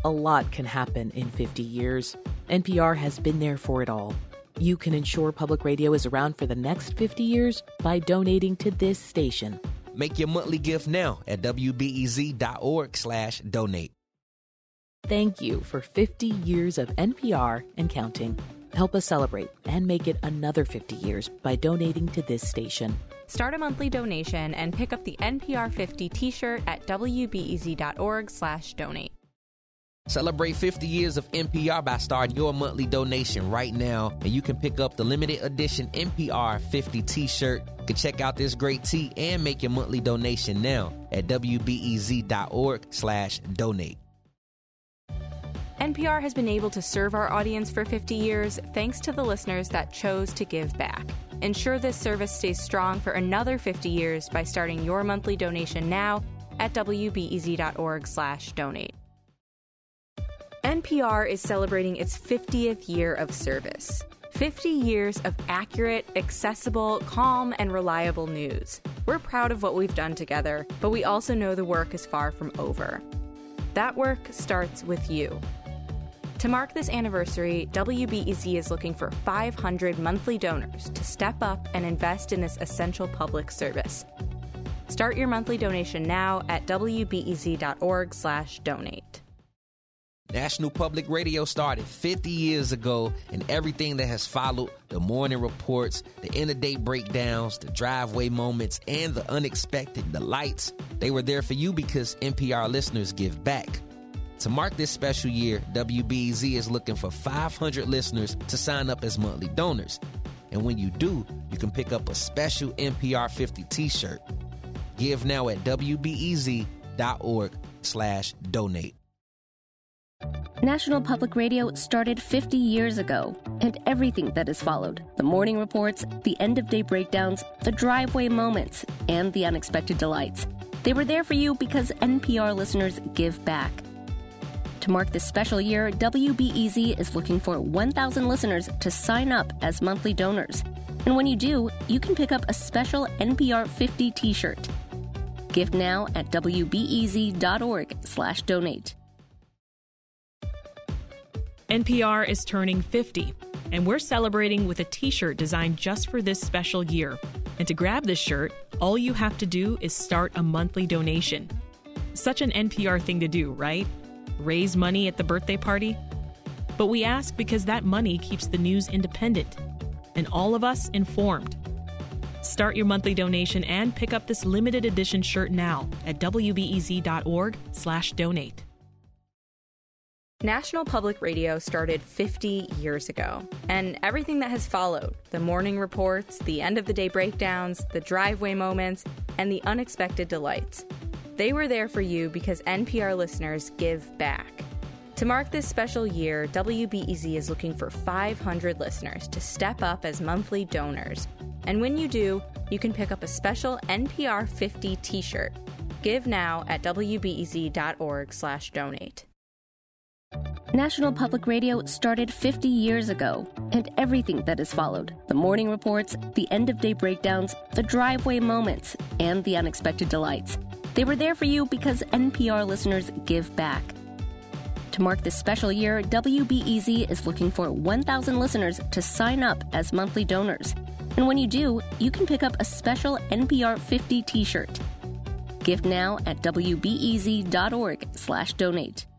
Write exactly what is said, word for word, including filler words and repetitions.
A lot can happen in fifty years. N P R has been there for it all. You can ensure public radio is around for the next fifty years by donating to this station. Make your monthly gift now at wbez.org slash donate. Thank you for fifty years of N P R and counting. Help us celebrate and make it another fifty years by donating to this station. Start a monthly donation and pick up the N P R fifty t-shirt at wbez.org slash donate. Celebrate fifty years of N P R by starting your monthly donation right now, and you can pick up the limited edition N P R fifty t-shirt. You can check out this great tee and make your monthly donation now at wbez.org slash donate. N P R has been able to serve our audience for fifty years thanks to the listeners that chose to give back. Ensure this service stays strong for another fifty years by starting your monthly donation now at wbez.org slash donate. N P R is celebrating its fiftieth year of service. fifty years of accurate, accessible, calm, and reliable news. We're proud of what we've done together, but we also know the work is far from over. That work starts with you. To mark this anniversary, W B E Z is looking for five hundred monthly donors to step up and invest in this essential public service. Start your monthly donation now at wbez.org slash donate. National Public Radio started fifty years ago, and everything that has followed, the morning reports, the end-of-day breakdowns, the driveway moments, and the unexpected delights, they were there for you because N P R listeners give back. To mark this special year, W B E Z is looking for five hundred listeners to sign up as monthly donors. And when you do, you can pick up a special N P R fifty t-shirt. Give now at wbez.org slash donate. National Public Radio started fifty years ago, and everything that has followed, the morning reports, the end-of-day breakdowns, the driveway moments, and the unexpected delights, they were there for you because N P R listeners give back. To mark this special year, W B E Z is looking for one thousand listeners to sign up as monthly donors. And when you do, you can pick up a special N P R fifty t-shirt. Give now at wbez.org slash donate. N P R is turning fifty, and we're celebrating with a t-shirt designed just for this special year. And to grab this shirt, all you have to do is start a monthly donation. Such an N P R thing to do, right? Raise money at the birthday party? But we ask because that money keeps the news independent and all of us informed. Start your monthly donation and pick up this limited edition shirt now at wbez.org slash donate. National Public Radio started fifty years ago, and everything that has followed, the morning reports, the end-of-the-day breakdowns, the driveway moments, and the unexpected delights, they were there for you because N P R listeners give back. To mark this special year, W B E Z is looking for five hundred listeners to step up as monthly donors. And when you do, you can pick up a special N P R fifty t-shirt. Give now at wbez.org slash donate. National Public Radio started fifty years ago, and everything that has followed, the morning reports, the end-of-day breakdowns, the driveway moments, and the unexpected delights, they were there for you because N P R listeners give back. To mark this special year, W B E Z is looking for one thousand listeners to sign up as monthly donors. And when you do, you can pick up a special N P R fifty t-shirt. Give now at wbez.org slash donate.